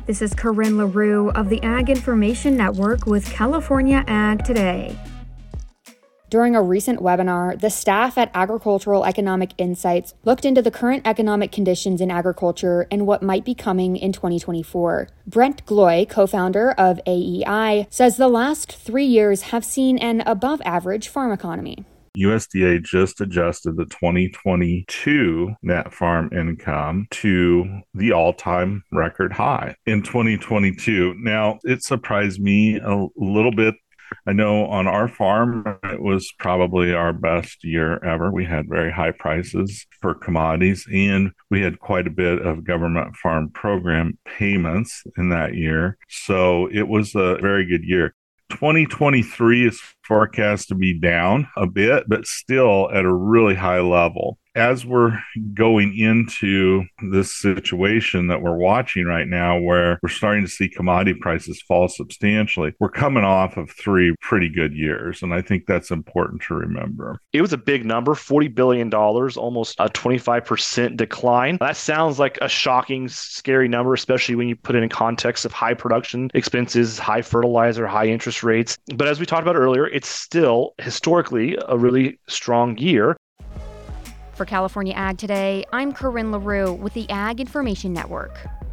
This is Corinne LaRue of the Ag Information Network with California Ag Today. During a recent webinar, the staff at Agricultural Economic Insights looked into the current economic conditions in agriculture and what might be coming in 2024. Brent Gloy, co-founder of AEI, says the last 3 years have seen an above-average farm economy. USDA just adjusted the 2022 net farm income to the all-time record high in 2022. Now, it surprised me a little bit. I know on our farm, it was probably our best year ever. We had very high prices for commodities, and we had quite a bit of government farm program payments in that year. So it was a very good year. 2023 is forecast to be down a bit, but still at a really high level. As we're going into this situation that we're watching right now, where we're starting to see commodity prices fall substantially, we're coming off of 3 pretty good years. And I think that's important to remember. It was a big number, $40 billion, almost a 25% decline. That sounds like a shocking, scary number, especially when you put it in context of high production expenses, high fertilizer, high interest rates. But as we talked about earlier, it's still historically a really strong year. For California Ag Today, I'm Corinne LaRue with the Ag Information Network.